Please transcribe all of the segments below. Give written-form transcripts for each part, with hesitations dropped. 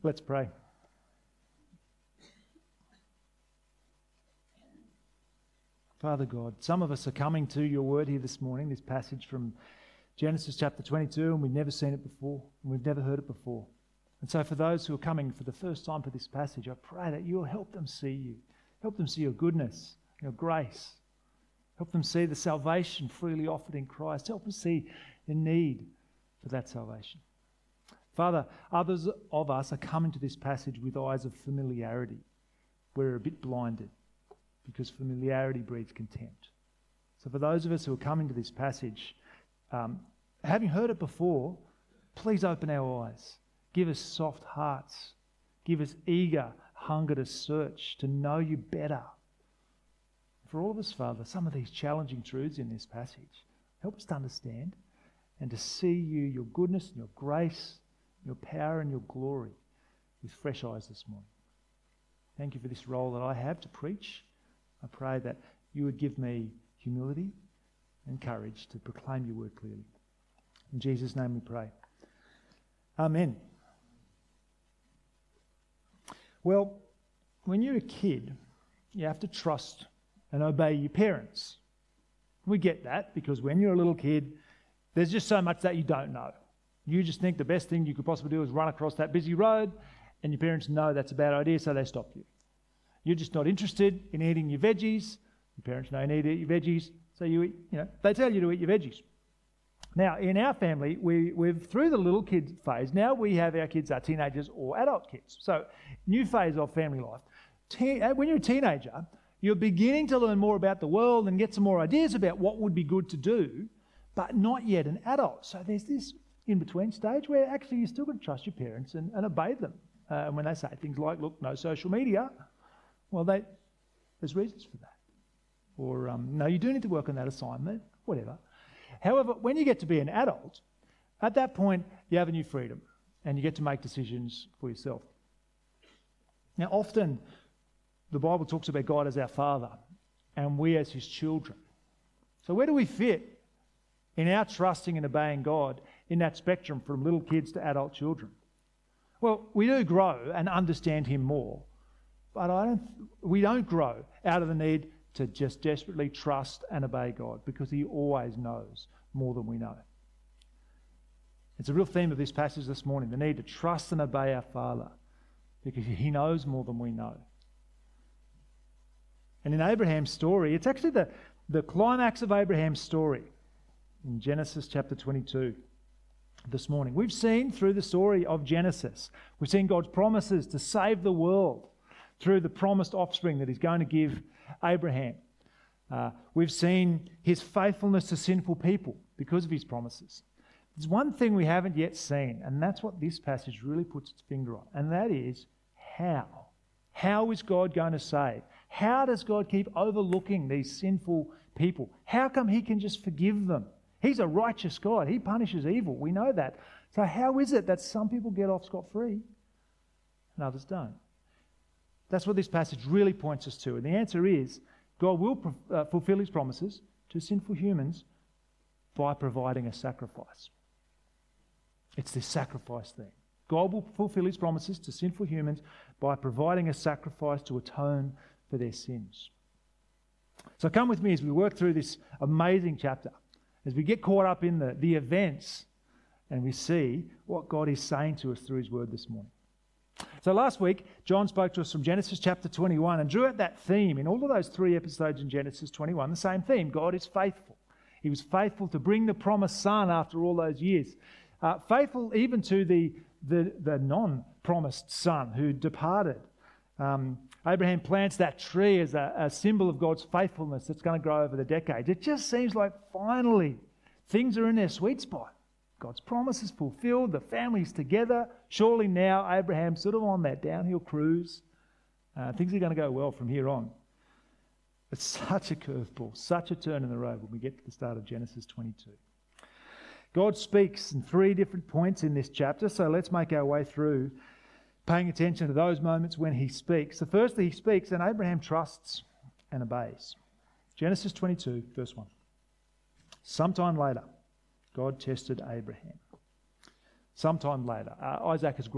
Let's pray. Father God, some of us are coming to your word here this morning, this passage from Genesis chapter 22, and we've never seen it before, and we've never heard it before. And so for those who are coming for the first time for this passage, I pray that you'll help them see you. Help them see your goodness, your grace. Help them see the salvation freely offered in Christ. Help them see the need for that salvation. Father, others of us are coming to this passage with eyes of familiarity. We're a bit blinded because familiarity breeds contempt. So for those of us who are coming to this passage, having heard it before, please open our eyes. Give us soft hearts. Give us eager hunger to search, to know you better. For all of us, Father, some of these challenging truths in this passage, help us to understand and to see you, your goodness and your grace, your power and your glory with fresh eyes this morning. Thank you for this role that I have to preach. I pray that you would give me humility and courage to proclaim your word clearly. In Jesus' name we pray. Amen. Well, when you're a kid, you have to trust and obey your parents. We get that because when you're a little kid, there's just so much that you don't know. You just think the best thing you could possibly do is run across that busy road, and your parents know that's a bad idea, so they stop you. You're just not interested in eating your veggies. Your parents know you need to eat your veggies, so you eat, they tell you to eat your veggies. Now, in our family, we've through the little kid phase, now we have our kids are teenagers or adult kids. So, new phase of family life. When you're a teenager, you're beginning to learn more about the world and get some more ideas about what would be good to do, but not yet an adult. So there's this in-between stage where actually you're still going to trust your parents and obey them. And when they say things like, look, no social media, well, there's reasons for that. Or, no, you do need to work on that assignment, whatever. However, when you get to be an adult, at that point, you have a new freedom and you get to make decisions for yourself. Now, often, the Bible talks about God as our Father and we as His children. So where do we fit in our trusting and obeying God in that spectrum from little kids to adult children? Well, we do grow and understand Him more, but we don't grow out of the need to just desperately trust and obey God because He always knows more than we know. It's a real theme of this passage this morning, the need to trust and obey our Father because He knows more than we know. And in Abraham's story, it's actually the climax of Abraham's story in Genesis chapter 22 this morning. We've seen through the story of Genesis, we've seen God's promises to save the world through the promised offspring that He's going to give Abraham. We've seen His faithfulness to sinful people because of His promises. There's one thing we haven't yet seen, and that's what this passage really puts its finger on, and that is how. How is God going to save? How does God keep overlooking these sinful people? How come He can just forgive them? He's a righteous God. He punishes evil. We know that. So how is it that some people get off scot-free and others don't? That's what this passage really points us to. And the answer is God will fulfill His promises to sinful humans by providing a sacrifice. It's this sacrifice thing. God will fulfill His promises to sinful humans by providing a sacrifice to atone for their sins. So come with me as we work through this amazing chapter, as we get caught up in the events and we see what God is saying to us through His word this morning. So last week, John spoke to us from Genesis chapter 21 and drew out that theme in all of those 3 episodes in Genesis 21, the same theme. God is faithful. He was faithful to bring the promised son after all those years. Faithful even to the non-promised son who departed. Abraham plants that tree as a symbol of God's faithfulness that's going to grow over the decades. It just seems like finally things are in their sweet spot. God's promise is fulfilled, the family's together. Surely now Abraham's sort of on that downhill cruise. Things are going to go well from here on. It's such a curveball, such a turn in the road when we get to the start of Genesis 22. God speaks in 3 different points in this chapter, so let's make our way through paying attention to those moments when He speaks. So firstly, He speaks and Abraham trusts and obeys. Genesis 22, verse 1. Sometime later, God tested Abraham. Sometime later, Isaac has grown.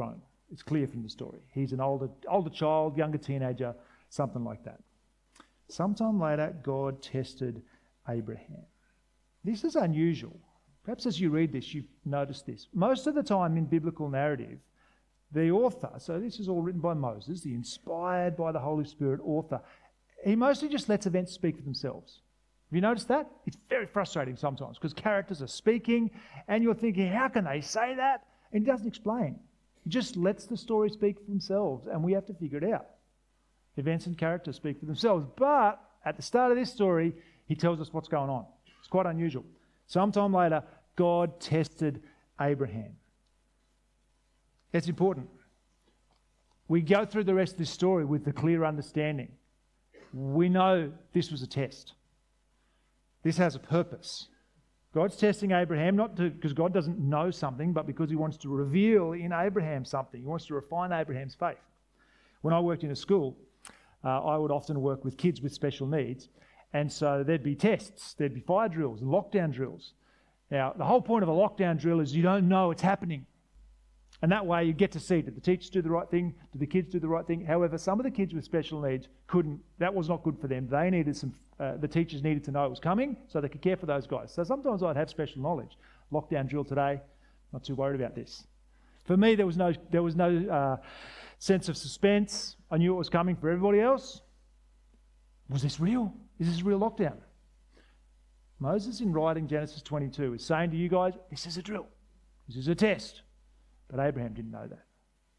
It's clear from the story. He's an older child, younger teenager, something like that. Sometime later, God tested Abraham. This is unusual. Perhaps as you read this, you've noticed this. Most of the time in biblical narrative, the author, so this is all written by Moses, the inspired by the Holy Spirit author, he mostly just lets events speak for themselves. Have you noticed that? It's very frustrating sometimes because characters are speaking and you're thinking, how can they say that? And he doesn't explain. He just lets the story speak for themselves and we have to figure it out. Events and characters speak for themselves. But at the start of this story, he tells us what's going on. It's quite unusual. Sometime later, God tested Abraham. It's important. We go through the rest of this story with the clear understanding. We know this was a test. This has a purpose. God's testing Abraham, not because God doesn't know something, but because he wants to reveal in Abraham something. He wants to refine Abraham's faith. When I worked in a school, I would often work with kids with special needs. And so there'd be tests, there'd be fire drills, lockdown drills. Now, the whole point of a lockdown drill is you don't know it's happening. And that way you get to see, did the teachers do the right thing? Did the kids do the right thing? However, some of the kids with special needs couldn't, that was not good for them. They needed the teachers needed to know it was coming so they could care for those guys. So sometimes I'd have special knowledge. Lockdown drill today, not too worried about this. For me, there was no sense of suspense. I knew it was coming. For everybody else, was this real? Is this a real lockdown? Moses, in writing Genesis 22, is saying to you guys, this is a drill. This is a test. But Abraham didn't know that.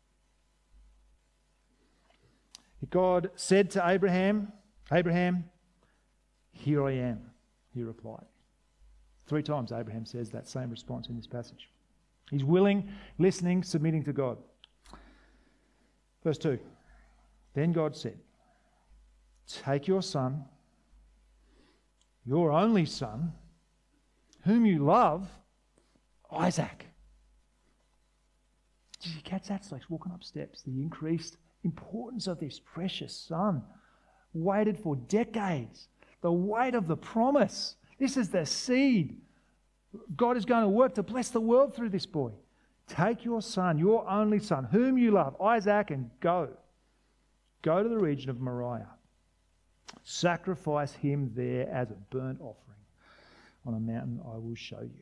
God said to Abraham, Abraham, here I am, he replied. 3 times Abraham says that same response in this passage. He's willing, listening, submitting to God. Verse 2. Then God said, take your son, your only son, whom you love, Isaac. Did you catch that? It's like walking up steps. The increased importance of this precious son, waited for decades. The weight of the promise. This is the seed. God is going to work to bless the world through this boy. Take your son, your only son, whom you love, Isaac, and go. Go to the region of Moriah. Sacrifice him there as a burnt offering on a mountain I will show you.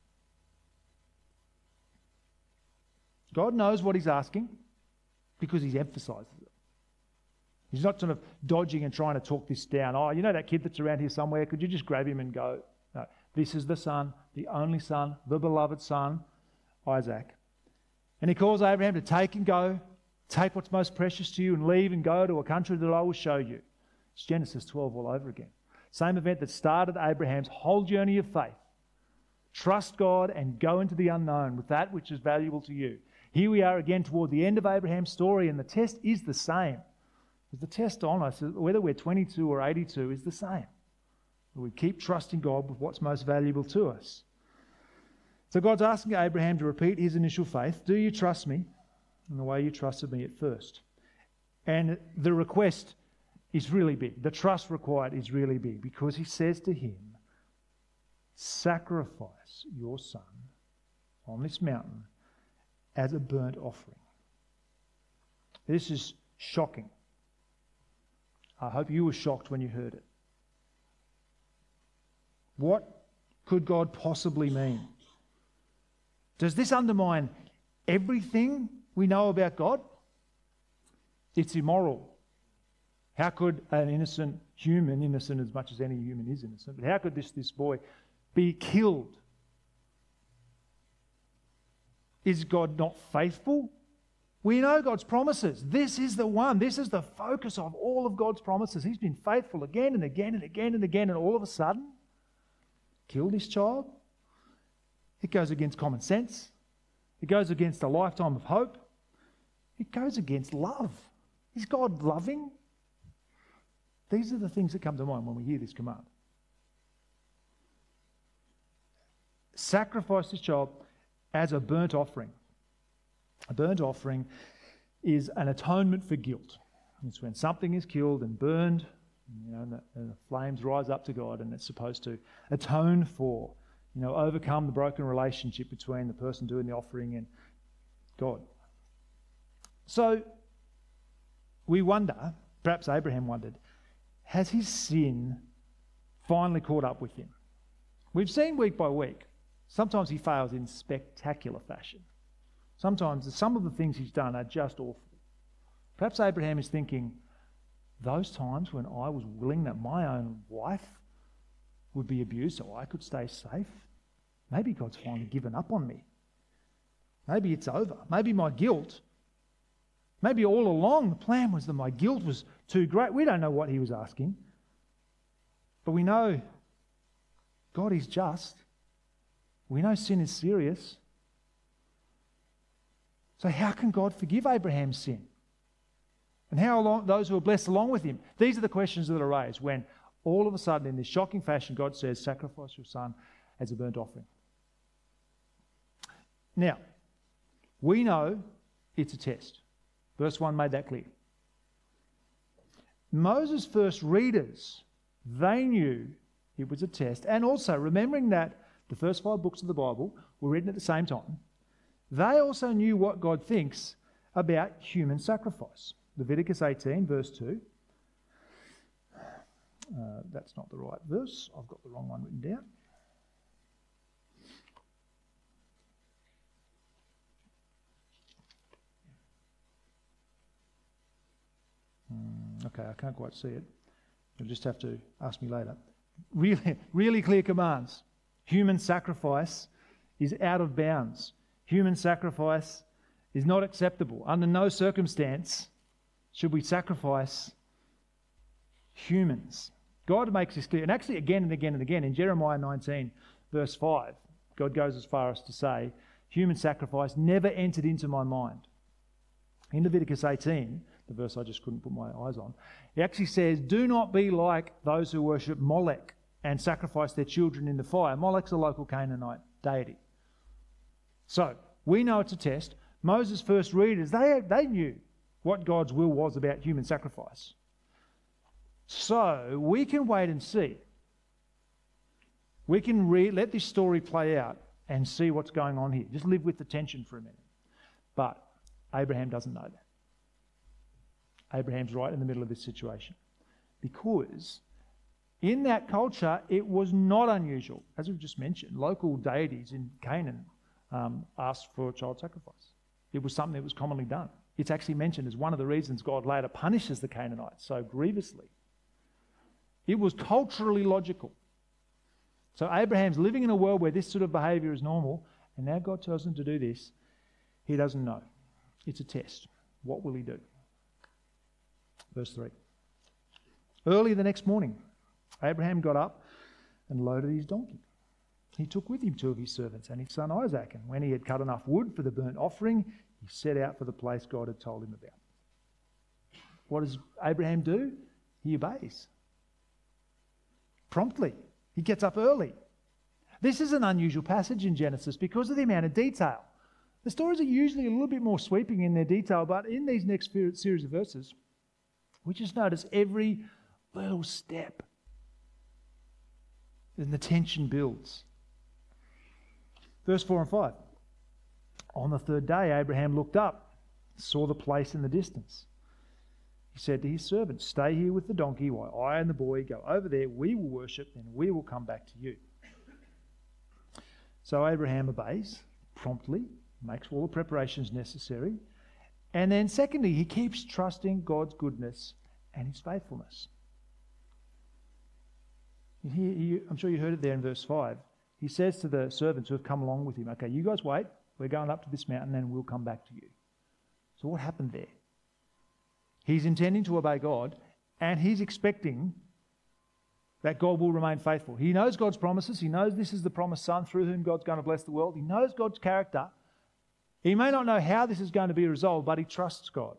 God knows what he's asking because he emphasises it. He's not sort of dodging and trying to talk this down. Oh, you know that kid that's around here somewhere? Could you just grab him and go? No, this is the son, the only son, the beloved son, Isaac. And he calls Abraham to take and go, take what's most precious to you and leave and go to a country that I will show you. It's Genesis 12 all over again. Same event that started Abraham's whole journey of faith. Trust God and go into the unknown with that which is valuable to you. Here we are again toward the end of Abraham's story, and the test is the same. The test on us, whether we're 22 or 82, is the same. We keep trusting God with what's most valuable to us. So God's asking Abraham to repeat his initial faith. Do you trust me in the way you trusted me at first? And the request is really big. The trust required is really big because he says to him, sacrifice your son on this mountain as a burnt offering. This is shocking. I hope you were shocked when you heard it. What could God possibly mean? Does this undermine everything we know about God? It's immoral. How could an innocent human, innocent as much as any human is innocent, but how could this boy be killed? Is God not faithful? We know God's promises. This is the one. This is the focus of all of God's promises. He's been faithful again and again and again and again, and all of a sudden, kill this child? It goes against common sense. It goes against a lifetime of hope. It goes against love. Is God loving? These are the things that come to mind when we hear this command. Sacrifice this child as a burnt offering. A burnt offering is an atonement for guilt. It's when something is killed and burned, and the flames rise up to God, and it's supposed to atone for, overcome the broken relationship between the person doing the offering and God. So we wonder, perhaps Abraham wondered, has his sin finally caught up with him? We've seen week by week, sometimes he fails in spectacular fashion. Sometimes some of the things he's done are just awful. Perhaps Abraham is thinking, those times when I was willing that my own wife would be abused so I could stay safe, maybe God's finally given up on me. Maybe it's over. Maybe my guilt, maybe all along the plan was that my guilt was too great. We don't know what he was asking. But we know God is just. We know sin is serious. So how can God forgive Abraham's sin? And how those who are blessed along with him? These are the questions that are raised when all of a sudden in this shocking fashion God says, sacrifice your son as a burnt offering. Now, we know it's a test. Verse 1 made that clear. Moses' first readers, they knew it was a test. And also, remembering that the first 5 books of the Bible were written at the same time, they also knew what God thinks about human sacrifice. Leviticus 18, verse 2. That's not the right verse. I've got the wrong one written down. Okay, I can't quite see it. You'll just have to ask me later. Really clear commands. Human sacrifice is out of bounds. Human sacrifice is not acceptable. Under no circumstance should we sacrifice humans. God makes this clear. And actually again and again and again in Jeremiah 19, verse 5, God goes as far as to say, human sacrifice never entered into my mind. In Leviticus 18, the verse I just couldn't put my eyes on, he actually says, do not be like those who worship Molech and sacrifice their children in the fire. Molech's a local Canaanite deity. So, we know it's a test. Moses' first readers, they knew what God's will was about human sacrifice. So, we can wait and see. We can let this story play out and see what's going on here. Just live with the tension for a minute. But Abraham doesn't know that. Abraham's right in the middle of this situation. Because in that culture, it was not unusual. As we've just mentioned, local deities in Canaan asked for a child sacrifice. It was something that was commonly done. It's actually mentioned as one of the reasons God later punishes the Canaanites so grievously. It was culturally logical. So Abraham's living in a world where this sort of behaviour is normal, and now God tells him to do this. He doesn't know. It's a test. What will he do? Verse 3. Early the next morning, Abraham got up and loaded his donkey. He took with him 2 of his servants and his son Isaac, and when he had cut enough wood for the burnt offering, he set out for the place God had told him about. What does Abraham do? He obeys. Promptly. He gets up early. This is an unusual passage in Genesis because of the amount of detail. The stories are usually a little bit more sweeping in their detail, but in these next series of verses, we just notice every little step. And the tension builds. Verse 4 and 5. On the 3rd day, Abraham looked up, saw the place in the distance. He said to his servant, stay here with the donkey while I and the boy go over there. We will worship, then we will come back to you. So Abraham obeys promptly, makes all the preparations necessary. And then secondly, he keeps trusting God's goodness and his faithfulness. I'm sure you heard it there in verse 5. He says to the servants who have come along with him, okay, you guys wait. We're going up to this mountain and we'll come back to you. So what happened there? He's intending to obey God and he's expecting that God will remain faithful. He knows God's promises. He knows this is the promised son through whom God's going to bless the world. He knows God's character. He may not know how this is going to be resolved, but he trusts God.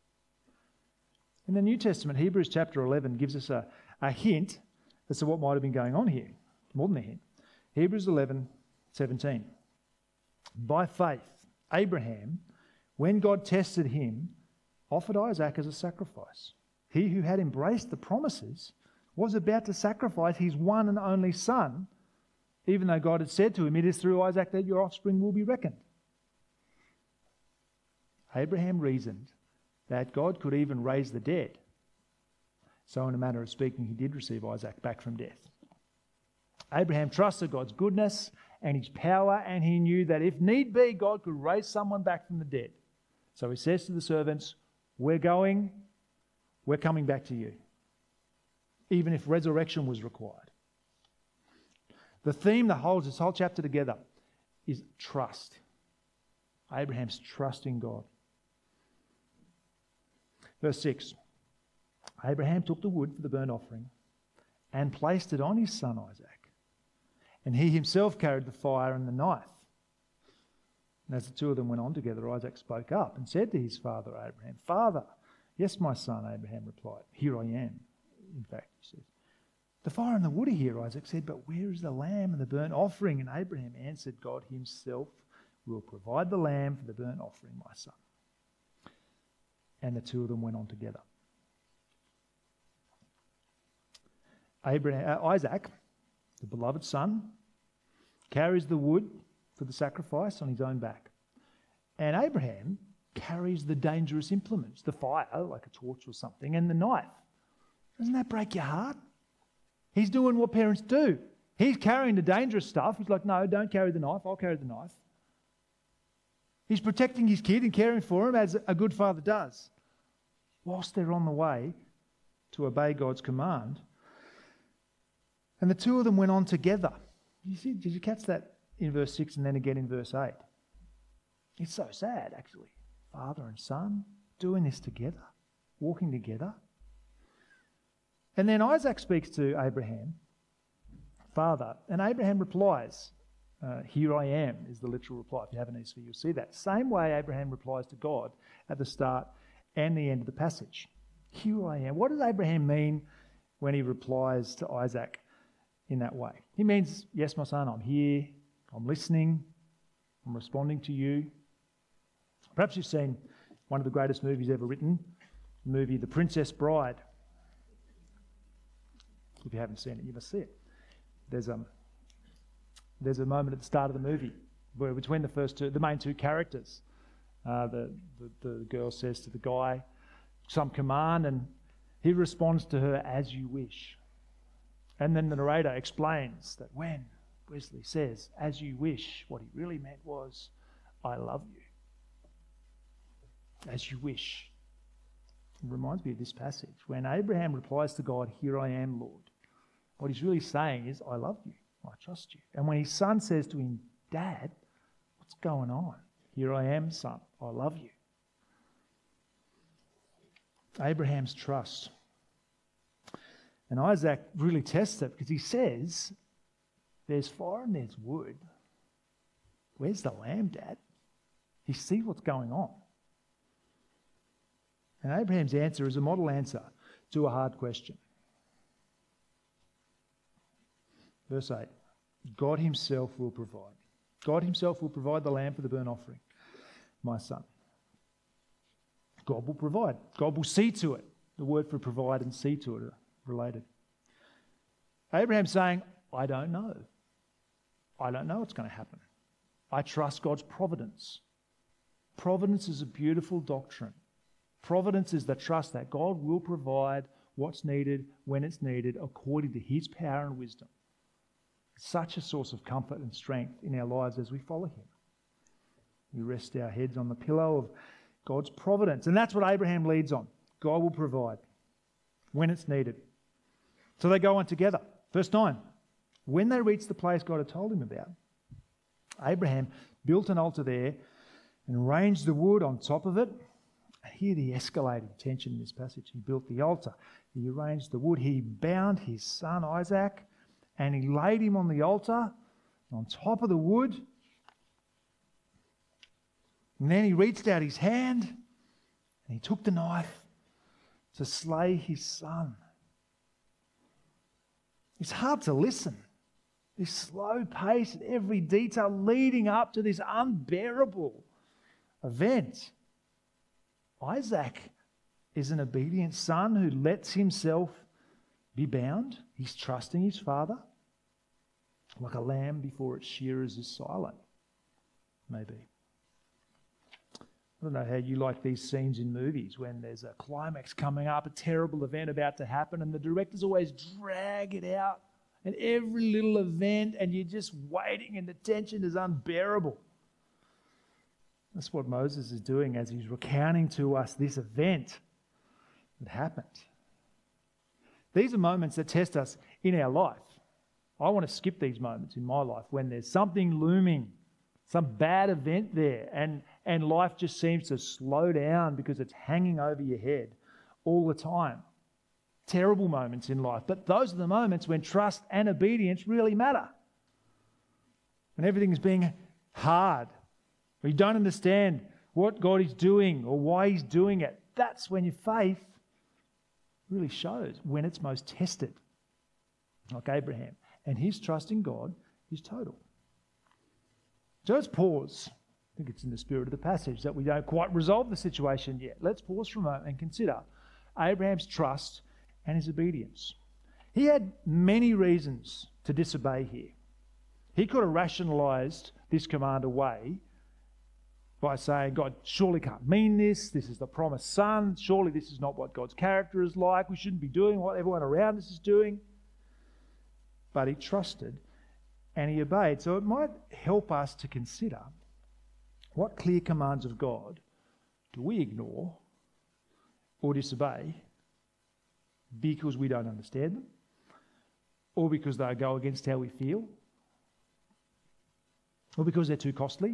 In the New Testament, Hebrews chapter 11 gives us a hint as to what might have been going on here. More than a hint. Hebrews 11:17. By faith, Abraham, when God tested him, offered Isaac as a sacrifice. He who had embraced the promises was about to sacrifice his one and only son, even though God had said to him, it is through Isaac that your offspring will be reckoned. Abraham reasoned that God could even raise the dead. So in a manner of speaking, he did receive Isaac back from death. Abraham trusted God's goodness and his power, and he knew that if need be, God could raise someone back from the dead. So he says to the servants, we're coming back to you, even if resurrection was required. The theme that holds this whole chapter together is trust. Abraham's trusting God. Verse 6. Abraham took the wood for the burnt offering and placed it on his son Isaac. And he himself carried the fire and the knife. And as the two of them went on together, Isaac spoke up and said to his father Abraham, "Father." "Yes, my son," Abraham replied. "Here I am," in fact, he says. "The fire and the wood are here," Isaac said, "but where is the lamb and the burnt offering?" And Abraham answered, "God himself will provide the lamb for the burnt offering, my son." And the two of them went on together. Isaac, the beloved son, carries the wood for the sacrifice on his own back. And Abraham carries the dangerous implements, the fire, like a torch or something, and the knife. Doesn't that break your heart? He's doing what parents do. He's carrying the dangerous stuff. He's like, "No, don't carry the knife. I'll carry the knife." He's protecting his kid and caring for him as a good father does, whilst they're on the way to obey God's command. And the two of them went on together. Did you catch that in verse 6 and then again in verse 8? It's so sad, actually. Father and son doing this together, walking together. And then Isaac speaks to Abraham, "Father," and Abraham replies, "Here I am," is the literal reply. If you have an ESV, you'll see that. Same way Abraham replies to God at the start and the end of the passage. Here I am. What does Abraham mean when he replies to Isaac in that way? He means, "Yes, my son, I'm here, I'm listening, I'm responding to you." Perhaps you've seen one of the greatest movies ever written, the movie The Princess Bride. If you haven't seen it, you must see it. There's a moment at the start of the movie where between the main two characters, the girl says to the guy some command, and he responds to her, "As you wish." And then the narrator explains that when Wesley says, "As you wish," what he really meant was, "I love you." As you wish. It reminds me of this passage. When Abraham replies to God, "Here I am, Lord," what he's really saying is, "I love you, I trust you." And when his son says to him, "Dad, what's going on?" "Here I am, son, I love you." Abraham's trust. And Isaac really tests it because he says, "There's fire and there's wood. Where's the lamb, Dad?" He sees what's going on. And Abraham's answer is a model answer to a hard question. Verse 8, God himself will provide. God himself will provide the lamb for the burnt offering, my son. God will provide. God will see to it. The word for provide and see to it are related. Abraham's saying, "I don't know. I don't know what's going to happen. I trust God's providence." Providence is a beautiful doctrine. Providence is the trust that God will provide what's needed when it's needed according to his power and wisdom. It's such a source of comfort and strength in our lives as we follow him. We rest our heads on the pillow of God's providence. And that's what Abraham leads on. God will provide when it's needed. So they go on together. Verse 9. When they reached the place God had told him about, Abraham built an altar there and arranged the wood on top of it. And hear the escalating tension in this passage. He built the altar. He arranged the wood. He bound his son Isaac and he laid him on the altar on top of the wood. And then he reached out his hand and he took the knife to slay his son. It's hard to listen. This slow pace and every detail leading up to this unbearable event. Isaac is an obedient son who lets himself be bound. He's trusting his father like a lamb before its shearers is silent, maybe. I don't know how you like these scenes in movies when there's a climax coming up, a terrible event about to happen, and the directors always drag it out, and every little event, and you're just waiting, and the tension is unbearable. That's what Moses is doing as he's recounting to us this event that happened. These are moments that test us in our life. I want to skip these moments in my life when there's something looming, some bad event there, and life just seems to slow down because it's hanging over your head all the time. Terrible moments in life. But those are the moments when trust and obedience really matter. When everything is being hard, when you don't understand what God is doing or why He's doing it, that's when your faith really shows, when it's most tested. Like Abraham. And his trust in God is total. So let's pause. I think it's in the spirit of the passage that we don't quite resolve the situation yet. Let's pause for a moment and consider Abraham's trust and his obedience. He had many reasons to disobey here. He could have rationalized this command away by saying, God surely can't mean this. This is the promised son. Surely this is not what God's character is like. We shouldn't be doing what everyone around us is doing. But he trusted and he obeyed. So it might help us to consider what clear commands of God do we ignore or disobey because we don't understand them or because they go against how we feel or because they're too costly.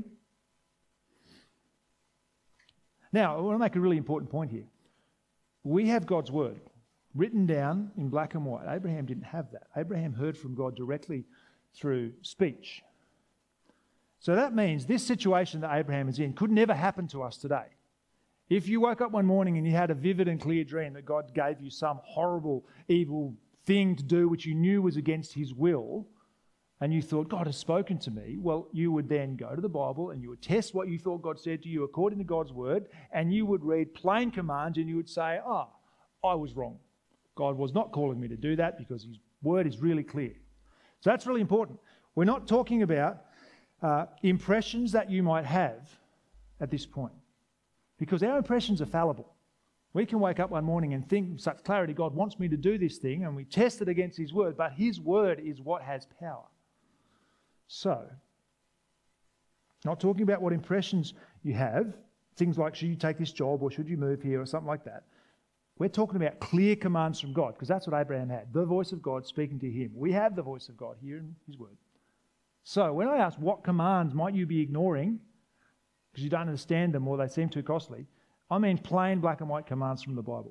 Now, I want to make a really important point here. We have God's word written down in black and white. Abraham didn't have that. Abraham heard from God directly through speech. So that means this situation that Abraham is in could never happen to us today. If you woke up one morning and you had a vivid and clear dream that God gave you some horrible, evil thing to do which you knew was against His will, and you thought, God has spoken to me, well, you would then go to the Bible and you would test what you thought God said to you according to God's word, and you would read plain commands and you would say, I was wrong. God was not calling me to do that because His word is really clear. So that's really important. We're not talking about impressions that you might have at this point, because our impressions are fallible. We can wake up one morning and think with such clarity, God wants me to do this thing, and we test it against His word, but His word is what has power. So, not talking about what impressions you have, things like should you take this job or should you move here or something like that. We're talking about clear commands from God, because that's what Abraham had, the voice of God speaking to him. We have the voice of God here in His word. So when I ask what commands might you be ignoring because you don't understand them or they seem too costly, I mean plain black and white commands from the Bible.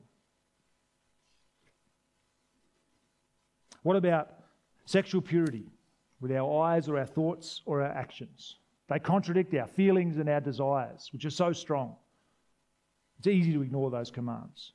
What about sexual purity with our eyes or our thoughts or our actions? They contradict our feelings and our desires, which are so strong. It's easy to ignore those commands.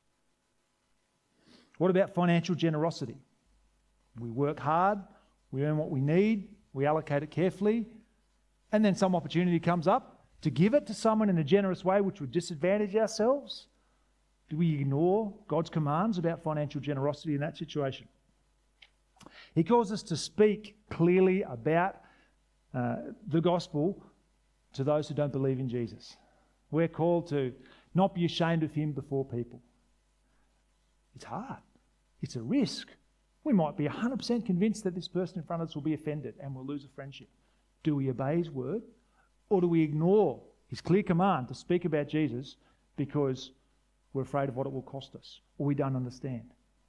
What about financial generosity? We work hard, we earn what we need, we allocate it carefully, and then some opportunity comes up to give it to someone in a generous way which would disadvantage ourselves. Do we ignore God's commands about financial generosity in that situation? He calls us to speak clearly about the gospel to those who don't believe in Jesus. We're called to not be ashamed of Him before people. It's hard. It's a risk. We might be 100% convinced that this person in front of us will be offended and we'll lose a friendship. Do we obey His word, or do we ignore His clear command to speak about Jesus because we're afraid of what it will cost us or we don't understand?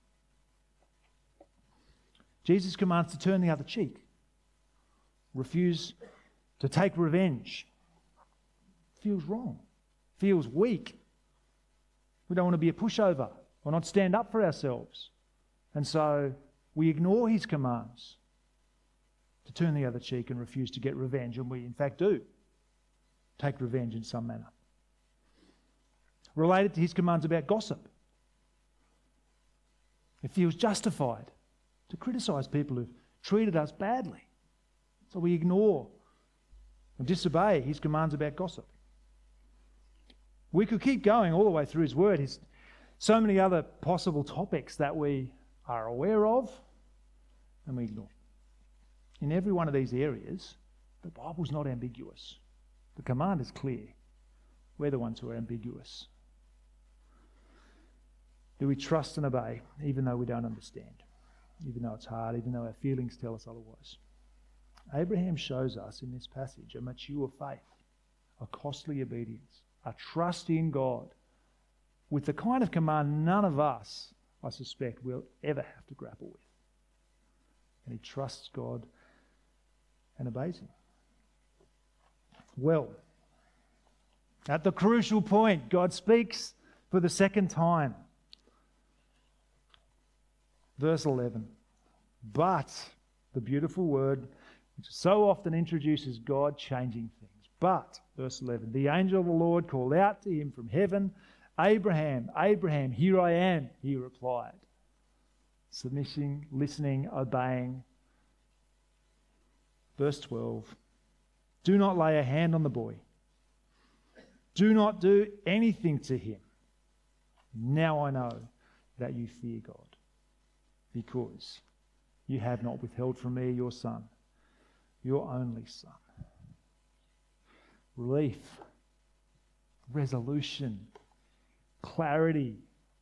Jesus commands to turn the other cheek, refuse to take revenge. Feels wrong, feels weak. We don't want to be a pushover or not stand up for ourselves. And so we ignore His commands to turn the other cheek and refuse to get revenge. And we, in fact, do take revenge in some manner. Related to His commands about gossip, it feels justified to criticise people who've treated us badly. So we ignore and disobey His commands about gossip. We could keep going all the way through His word. His so many other possible topics that we are aware of and we ignore. In every one of these areas, the Bible's not ambiguous. The command is clear. We're the ones who are ambiguous. Do we trust and obey even though we don't understand? Even though it's hard, even though our feelings tell us otherwise? Abraham shows us in this passage a mature faith, a costly obedience, a trust in God with the kind of command none of us, I suspect, will ever have to grapple with. And he trusts God and obeys him. Well, at the crucial point, God speaks for the second time. Verse 11. But, the beautiful word, which so often introduces God changing things. But, verse 11, the angel of the Lord called out to him from heaven, Abraham, Abraham, here I am, he replied. Submitting, listening, obeying. Verse 12, do not lay a hand on the boy. Do not do anything to him. Now I know that you fear God, because you have not withheld from me your son, your only son. Relief, resolution, clarity.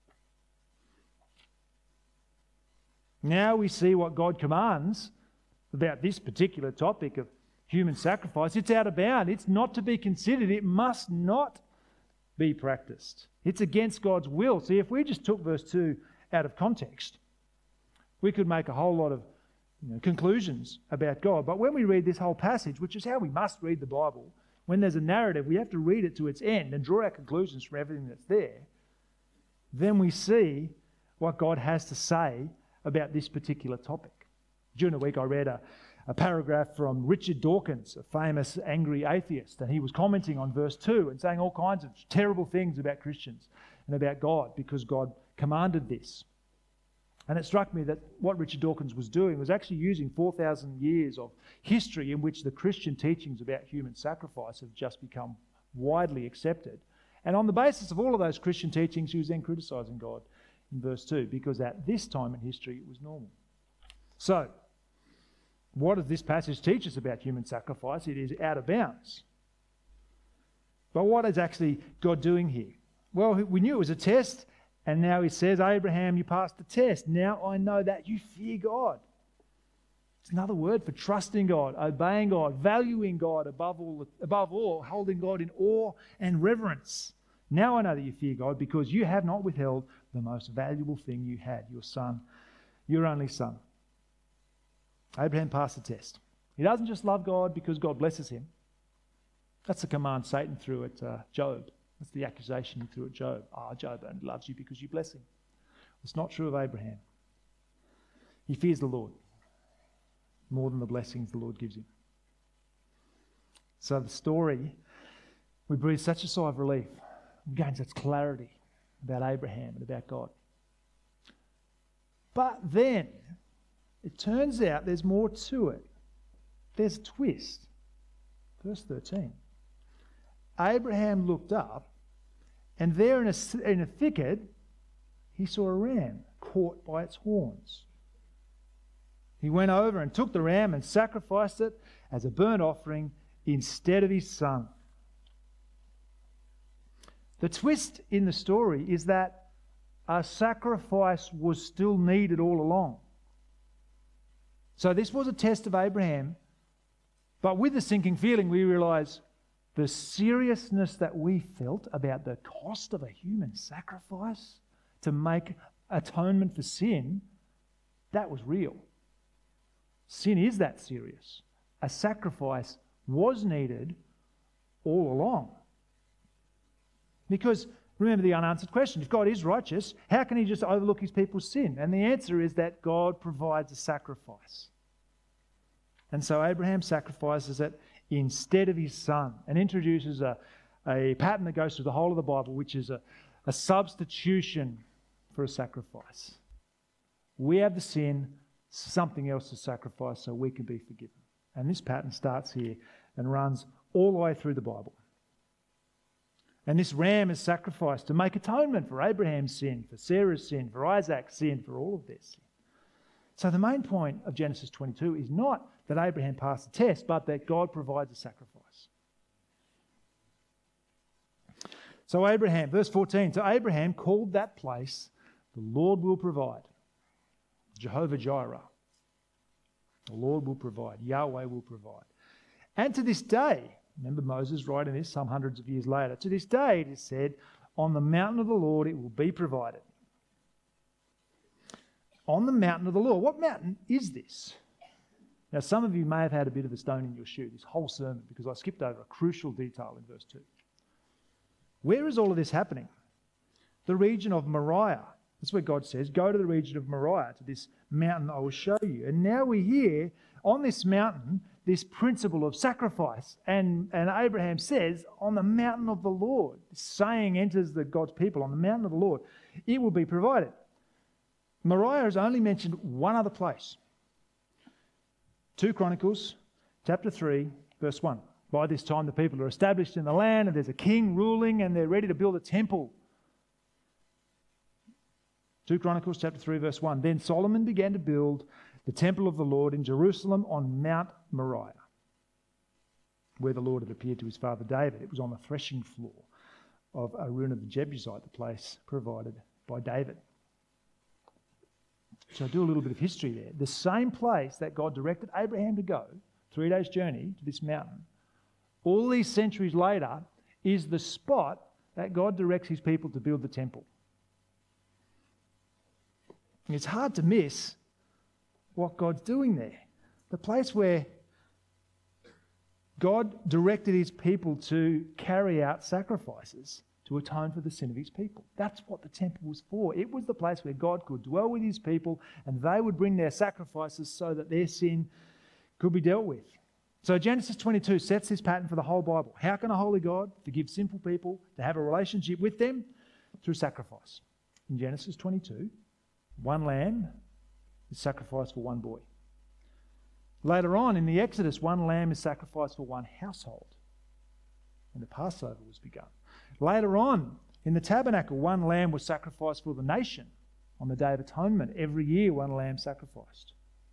Now we see what God commands about this particular topic of human sacrifice. It's out of bound. It's not to be considered. It must not be practiced. It's against God's will. See, if we just took verse 2 out of context, we could make a whole lot of conclusions about God. But when we read this whole passage, which is how we must read the Bible, when there's a narrative, we have to read it to its end and draw our conclusions from everything that's there. Then we see what God has to say about this particular topic. During the week I read a paragraph from Richard Dawkins, a famous angry atheist, and he was commenting on verse 2 and saying all kinds of terrible things about Christians and about God because God commanded this. And it struck me that what Richard Dawkins was doing was actually using 4,000 years of history in which the Christian teachings about human sacrifice have just become widely accepted. And on the basis of all of those Christian teachings, he was then criticising God in verse 2, because at this time in history it was normal. So, what does this passage teach us about human sacrifice? It is out of bounds. But what is actually God doing here? Well, we knew it was a test, and now he says, Abraham, you passed the test. Now I know that you fear God. It's another word for trusting God, obeying God, valuing God above all, holding God in awe and reverence. Now I know that you fear God because you have not withheld the most valuable thing you had, your son, your only son. Abraham passed the test. He doesn't just love God because God blesses him. That's the command Satan threw at Job. That's the accusation he threw at Job. Job only loves you because you bless him. It's not true of Abraham. He fears the Lord more than the blessings the Lord gives him. So the story, we breathe such a sigh of relief. We gain such clarity about Abraham and about God. But then, it turns out there's more to it. There's a twist. Verse 13. Abraham looked up, and there in a thicket, he saw a ram caught by its horns. He went over and took the ram and sacrificed it as a burnt offering instead of his son. The twist in the story is that a sacrifice was still needed all along. So this was a test of Abraham, but with the sinking feeling we realise the seriousness that we felt about the cost of a human sacrifice to make atonement for sin, that was real. Sin is that serious. A sacrifice was needed all along. Because remember the unanswered question, if God is righteous, how can he just overlook his people's sin? And the answer is that God provides a sacrifice. And so Abraham sacrifices it instead of his son and introduces a pattern that goes through the whole of the Bible, which is a substitution for a sacrifice. We have the sin, something else to sacrifice so we can be forgiven. And this pattern starts here and runs all the way through the Bible. And this ram is sacrificed to make atonement for Abraham's sin, for Sarah's sin, for Isaac's sin, for all of their sin. So the main point of Genesis 22 is not that Abraham passed the test, but that God provides a sacrifice. So Abraham, verse 14, so Abraham called that place, the Lord will provide. Jehovah Jireh. The Lord will provide. Yahweh will provide. And to this day, remember Moses writing this some hundreds of years later, to this day it is said, on the mountain of the Lord it will be provided. On the mountain of the Lord. What mountain is this? Now some of you may have had a bit of a stone in your shoe this whole sermon because I skipped over a crucial detail in verse 2. Where is all of this happening? The region of Moriah. That's where God says, go to the region of Moriah, to this mountain I will show you. And now we hear on this mountain this principle of sacrifice. And Abraham says, on the mountain of the Lord, this saying enters God's people, on the mountain of the Lord, it will be provided. Moriah is only mentioned one other place. 2 Chronicles chapter 3, verse 1. By this time the people are established in the land and there's a king ruling and they're ready to build a temple. 2 Chronicles chapter 3 verse 1. Then Solomon began to build the temple of the Lord in Jerusalem on Mount Moriah, where the Lord had appeared to his father David. It was on the threshing floor of Araunah the Jebusite, the place provided by David. So I do a little bit of history there. The same place that God directed Abraham to go, 3 days' journey to this mountain, all these centuries later, is the spot that God directs his people to build the temple. And it's hard to miss what God's doing there. The place where God directed his people to carry out sacrifices to atone for the sin of his people. That's what the temple was for. It was the place where God could dwell with his people and they would bring their sacrifices so that their sin could be dealt with. So Genesis 22 sets this pattern for the whole Bible. How can a holy God forgive sinful people to have a relationship with them? Through sacrifice. In Genesis 22, one lamb is sacrificed for one boy. Later on in the Exodus, one lamb is sacrificed for one household. And the Passover was begun. Later on in the tabernacle, one lamb was sacrificed for the nation on the Day of Atonement. Every year, one lamb sacrificed.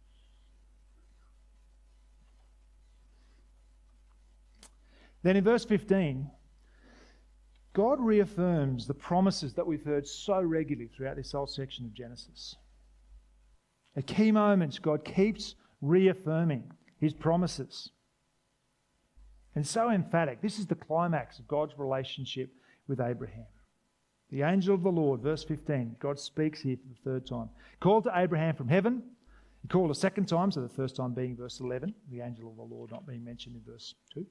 Then in verse 15, God reaffirms the promises that we've heard so regularly throughout this whole section of Genesis. At key moments, God keeps reaffirming his promises. And so emphatic. This is the climax of God's relationship with Abraham. The angel of the Lord, verse 15, God speaks here for the third time. Called to Abraham from heaven. He called a second time, so the first time being verse 11, the angel of the Lord not being mentioned in verse 2.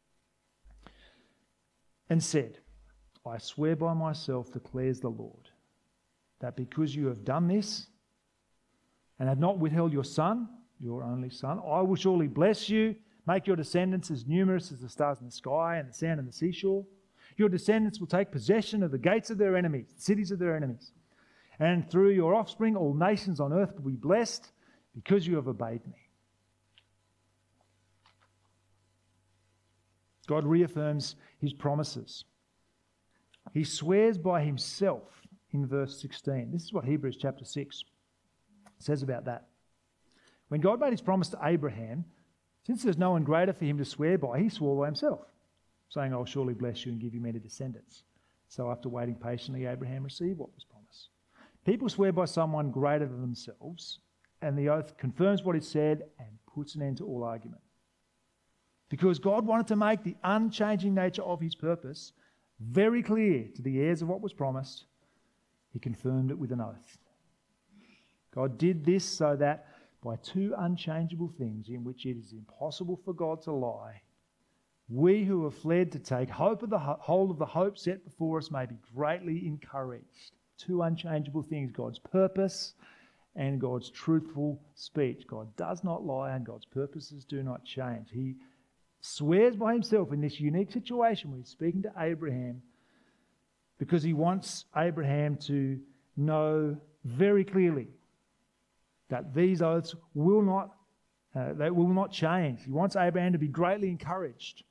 And said, I swear by myself, declares the Lord, that because you have done this and have not withheld your son, your only son, I will surely bless you, make your descendants as numerous as the stars in the sky and the sand on the seashore. Your descendants will take possession of the gates of their enemies, the cities of their enemies. And through your offspring, all nations on earth will be blessed because you have obeyed me. God reaffirms his promises. He swears by himself in verse 16. This is what Hebrews chapter 6 says about that. When God made his promise to Abraham, since there's no one greater for him to swear by, he swore by himself, saying, I'll surely bless you and give you many descendants. So after waiting patiently, Abraham received what was promised. People swear by someone greater than themselves, and the oath confirms what is said and puts an end to all argument. Because God wanted to make the unchanging nature of his purpose very clear to the heirs of what was promised, he confirmed it with an oath. God did this so that by two unchangeable things in which it is impossible for God to lie, we who have fled to take hold of the hope set before us may be greatly encouraged. Two unchangeable things, God's purpose and God's truthful speech. God does not lie and God's purposes do not change. He swears by himself in this unique situation where he's speaking to Abraham because he wants Abraham to know very clearly that these oaths will not change. He wants Abraham to be greatly encouraged.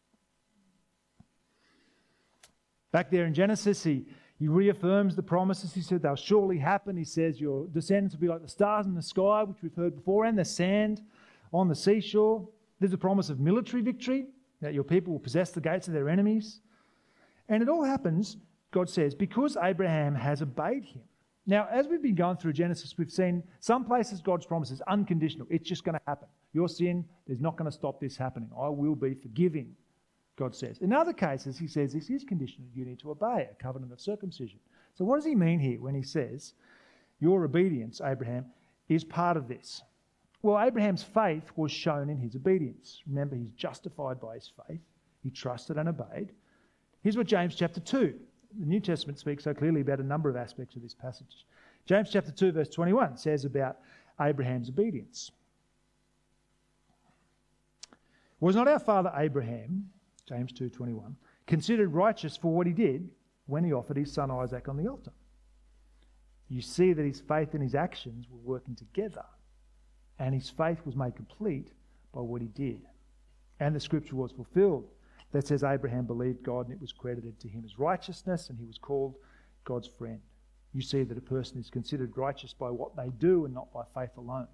Back there in Genesis, he reaffirms the promises. He said they'll surely happen. He says your descendants will be like the stars in the sky, which we've heard before, and the sand on the seashore. There's a promise of military victory, that your people will possess the gates of their enemies. And it all happens, God says, because Abraham has obeyed him. Now, as we've been going through Genesis, we've seen some places God's promise is unconditional. It's just going to happen. Your sin is not going to stop this happening. I will be forgiving, God says. In other cases, he says this is conditional. You need to obey a covenant of circumcision. So what does he mean here when he says, your obedience, Abraham, is part of this? Well, Abraham's faith was shown in his obedience. Remember, he's justified by his faith. He trusted and obeyed. Here's what James chapter 2, the New Testament speaks so clearly about a number of aspects of this passage. James chapter 2 verse 21 says about Abraham's obedience. Was not our father Abraham, James 2:21, considered righteous for what he did when he offered his son Isaac on the altar? You see that his faith and his actions were working together, and his faith was made complete by what he did. And the scripture was fulfilled that says Abraham believed God and it was credited to him as righteousness, and he was called God's friend. You see that a person is considered righteous by what they do and not by faith alone.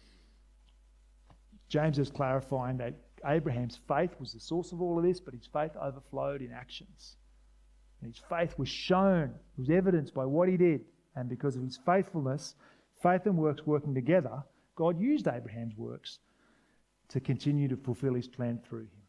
James is clarifying that Abraham's faith was the source of all of this, but his faith overflowed in actions. And his faith was shown, it was evidenced by what he did. And because of his faithfulness, faith and works working together, God used Abraham's works to continue to fulfill his plan through him.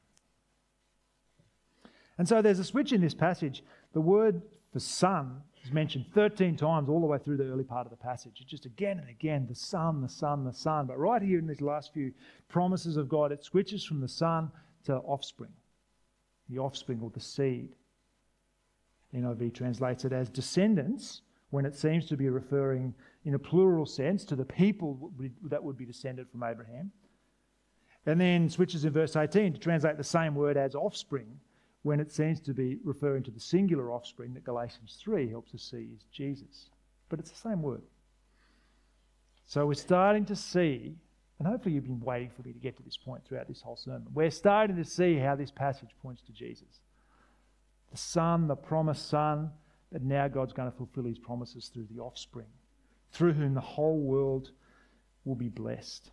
And so there's a switch in this passage. The word for son is mentioned 13 times all the way through the early part of the passage. It's just again and again, the son, the son, the son. But right here in these last few promises of God, it switches from the son to offspring. The offspring or the seed. NIV translates it as descendants when it seems to be referring in a plural sense to the people that would be descended from Abraham. And then switches in verse 18 to translate the same word as offspring when it seems to be referring to the singular offspring that Galatians 3 helps us see is Jesus. But it's the same word. So we're starting to see, and hopefully you've been waiting for me to get to this point throughout this whole sermon, we're starting to see how this passage points to Jesus. The Son, the promised Son, that now God's going to fulfill his promises through the offspring, through whom the whole world will be blessed.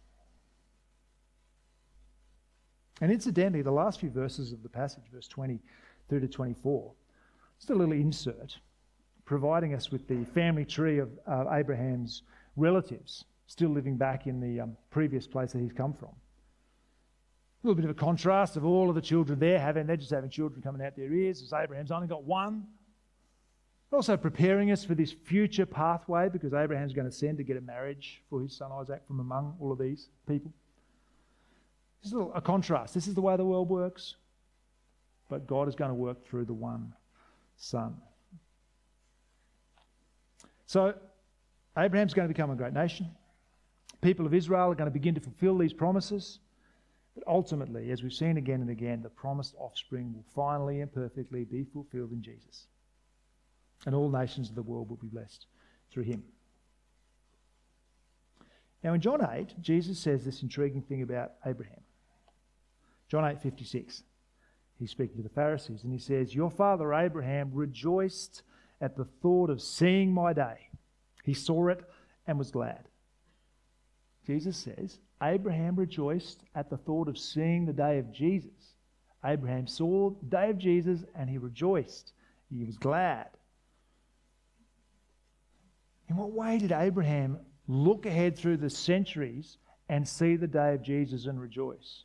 And incidentally, the last few verses of the passage, verse 20 through to 24, just a little insert, providing us with the family tree of Abraham's relatives, still living back in the previous place that he's come from. A little bit of a contrast of all of the children they're just having children coming out their ears, as Abraham's only got one. Also preparing us for this future pathway, because Abraham's going to send to get a marriage for his son Isaac from among all of these people. This is a contrast. This is the way the world works, but God is going to work through the one son. So Abraham's going to become a great nation. People of Israel are going to begin to fulfill these promises. But ultimately, as we've seen again and again, the promised offspring will finally and perfectly be fulfilled in Jesus. And all nations of the world will be blessed through him. Now in John 8, Jesus says this intriguing thing about Abraham. John 8:56. He's speaking to the Pharisees and he says, "Your father Abraham rejoiced at the thought of seeing my day. He saw it and was glad." Jesus says, Abraham rejoiced at the thought of seeing the day of Jesus. Abraham saw the day of Jesus and he rejoiced. He was glad. In what way did Abraham look ahead through the centuries and see the day of Jesus and rejoice?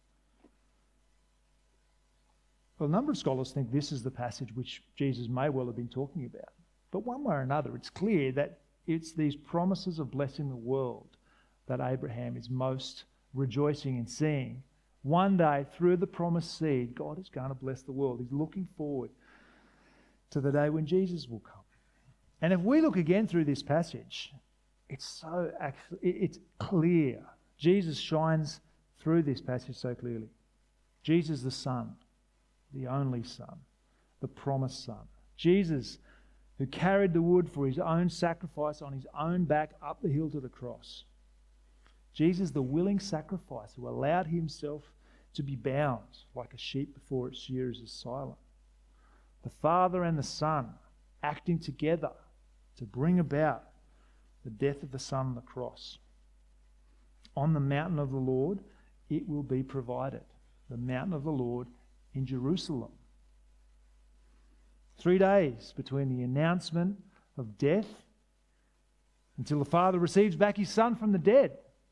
Well, a number of scholars think this is the passage which Jesus may well have been talking about. But one way or another, it's clear that it's these promises of blessing the world that Abraham is most rejoicing in seeing. One day, through the promised seed, God is going to bless the world. He's looking forward to the day when Jesus will come. And if we look again through this passage, it's clear. Jesus shines through this passage so clearly. Jesus the Son, the only Son, the promised Son. Jesus who carried the wood for his own sacrifice on his own back up the hill to the cross. Jesus the willing sacrifice who allowed himself to be bound like a sheep before its shearers is silent. The Father and the Son acting together to bring about the death of the Son on the cross. On the mountain of the Lord, it will be provided. The mountain of the Lord in Jerusalem. 3 days between the announcement of death until the Father receives back his Son from the dead.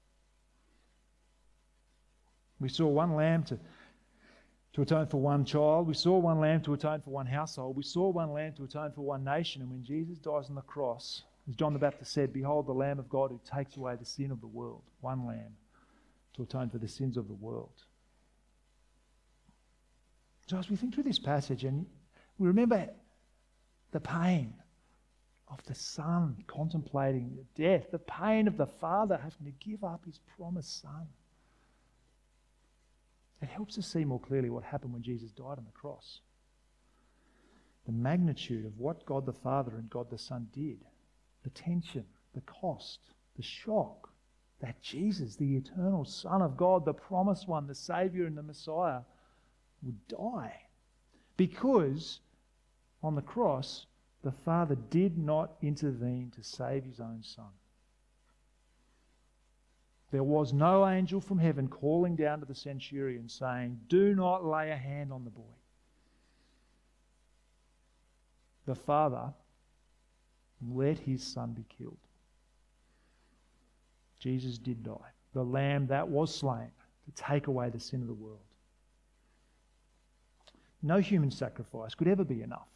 We saw one lamb to atone for one child. We saw one lamb to atone for one household. We saw one lamb to atone for one nation. And when Jesus dies on the cross, as John the Baptist said, behold the Lamb of God who takes away the sin of the world. One lamb to atone for the sins of the world. So as we think through this passage and we remember the pain of the Son contemplating the death, the pain of the Father having to give up his promised Son, it helps us see more clearly what happened when Jesus died on the cross. The magnitude of what God the Father and God the Son did, the tension, the cost, the shock that Jesus, the eternal Son of God, the promised one, the Saviour and the Messiah, would die. Because on the cross, the Father did not intervene to save his own Son. There was no angel from heaven calling down to the centurion saying, do not lay a hand on the boy. The Father let his Son be killed. Jesus did die, the Lamb that was slain to take away the sin of the world. No human sacrifice could ever be enough.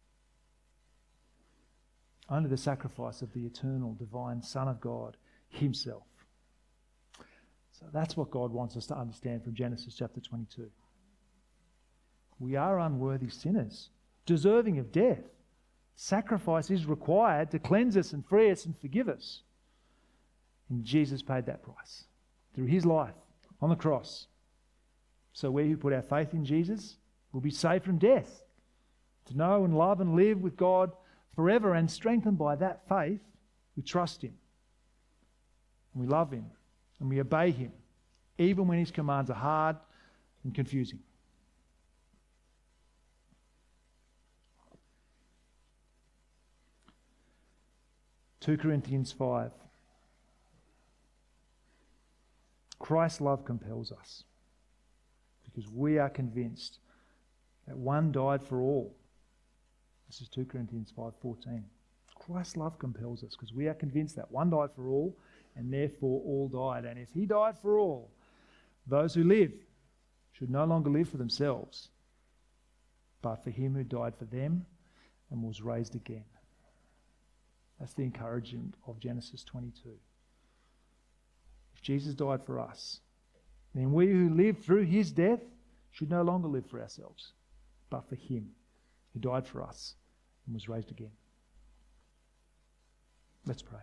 Only the sacrifice of the eternal, divine Son of God himself. So that's what God wants us to understand from Genesis chapter 22. We are unworthy sinners, deserving of death. Sacrifice is required to cleanse us and free us and forgive us. And Jesus paid that price through his life on the cross. So we who put our faith in Jesus will be saved from death, to know and love and live with God forever, and strengthened by that faith, we trust him. And we love him. And we obey him, even when his commands are hard and confusing. (2 Corinthians 5). Christ's love compels us because we are convinced that one died for all. This is 2 Corinthians 5:14. Christ's love compels us because we are convinced that one died for all, and therefore all died. And if he died for all, those who live should no longer live for themselves, but for him who died for them and was raised again. That's the encouragement of Genesis 22. If Jesus died for us, then we who live through his death should no longer live for ourselves, but for him who died for us and was raised again. Let's pray.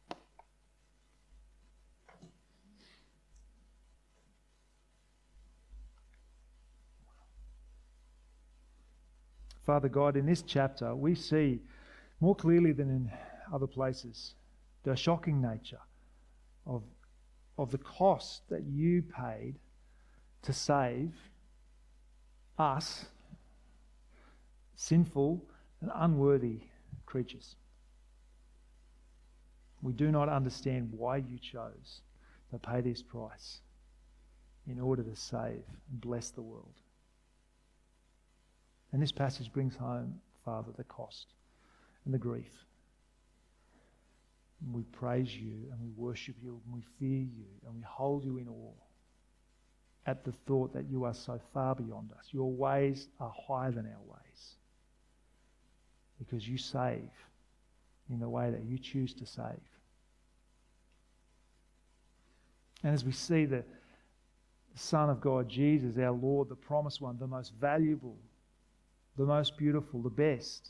Father God, in this chapter, we see more clearly than in other places the shocking nature of the cost that you paid to save us, sinful and unworthy creatures. We do not understand why you chose to pay this price in order to save and bless the world. And this passage brings home, Father, the cost and the grief. And we praise you and we worship you and we fear you and we hold you in awe at the thought that you are so far beyond us. Your ways are higher than our ways because you save in the way that you choose to save. And as we see the Son of God, Jesus, our Lord, the promised one, the most valuable, the most beautiful, the best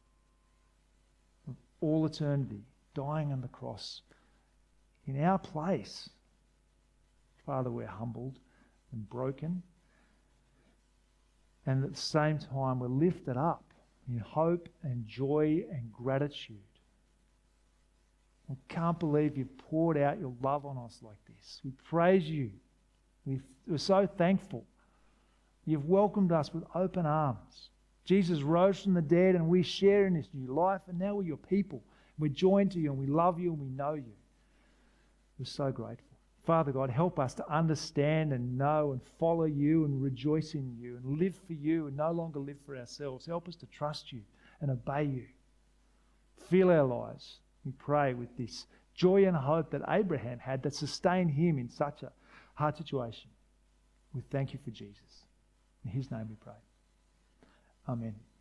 of all eternity, dying on the cross in our place. Father, we're humbled and broken. And at the same time, we're lifted up in hope and joy and gratitude. We can't believe you've poured out your love on us like this. We praise you. We're so thankful. You've welcomed us with open arms. Jesus rose from the dead and we share in this new life, and now we're your people. We're joined to you and we love you and we know you. We're so grateful. Father God, help us to understand and know and follow you and rejoice in you and live for you and no longer live for ourselves. Help us to trust you and obey you. Fill our lives, we pray, with this joy and hope that Abraham had that sustained him in such a hard situation. We thank you for Jesus. In his name we pray. Amen.